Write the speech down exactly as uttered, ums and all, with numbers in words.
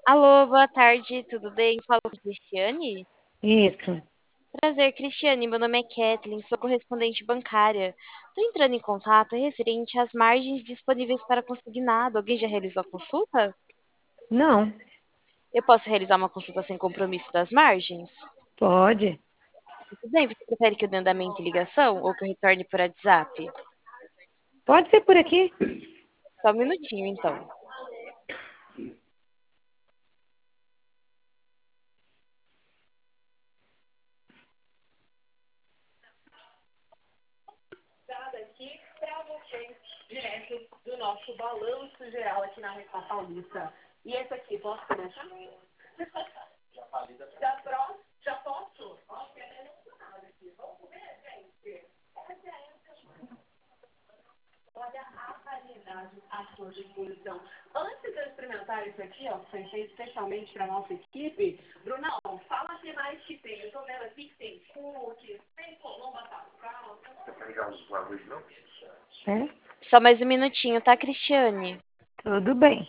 Alô, boa tarde, tudo bem? Falo com Cristiane? Isso. Prazer, Cristiane. Meu nome é Kathleen, sou correspondente bancária. Estou entrando em contato referente às margens disponíveis para consignado. Alguém já realizou a consulta? Não, Eu posso realizar uma consulta sem compromisso das margens? pode. Tudo bem, você prefere que eu dê andamento em ligação ou que eu retorne por WhatsApp? Pode ser por aqui. Só um minutinho, então. Aqui para vocês, direto do nosso balanço geral aqui na Região Paulista. E esse aqui, posso começar? Já posso? Já posso? Vamos ver, gente. Olha a variedade à sua disposição. Antes de eu experimentar isso aqui, ó, que foi feito especialmente para nossa equipe, Brunão, fala que mais que tem. Eu tô vendo aqui que tem cookies, tem colomba pascal. É? Só mais um minutinho, tá, Cristiane? Tudo bem.